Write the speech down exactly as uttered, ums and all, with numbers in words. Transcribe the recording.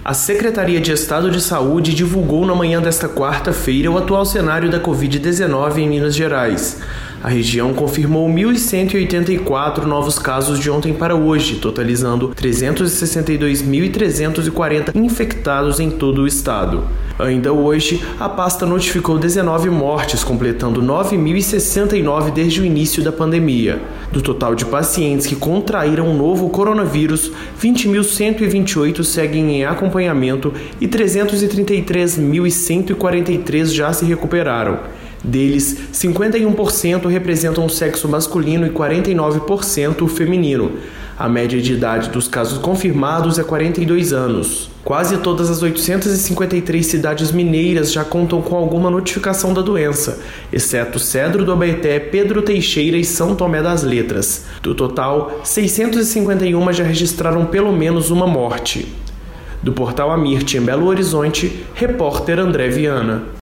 A Secretaria de Estado de Saúde divulgou na manhã desta quarta-feira o atual cenário da covid dezenove em Minas Gerais. A região confirmou mil cento e oitenta e quatro novos casos de ontem para hoje, totalizando trezentos e sessenta e dois mil trezentos e quarenta infectados em todo o estado. Ainda hoje, a pasta notificou dezenove mortes, completando nove mil e sessenta e nove desde o início da pandemia. Do total de pacientes que contraíram o novo coronavírus, vinte mil cento e vinte e oito seguem em acompanhamento e trezentos e trinta e três mil cento e quarenta e três já se recuperaram. Deles, cinquenta e um por cento representam o sexo masculino e quarenta e nove por cento o feminino. A média de idade dos casos confirmados é quarenta e dois anos. Quase todas as oitocentas e cinquenta e três cidades mineiras já contam com alguma notificação da doença, exceto Cedro do Abaeté, Pedro Teixeira e São Tomé das Letras. Do total, seiscentas e cinquenta e uma já registraram pelo menos uma morte. Do portal Amirte, em Belo Horizonte, repórter André Viana.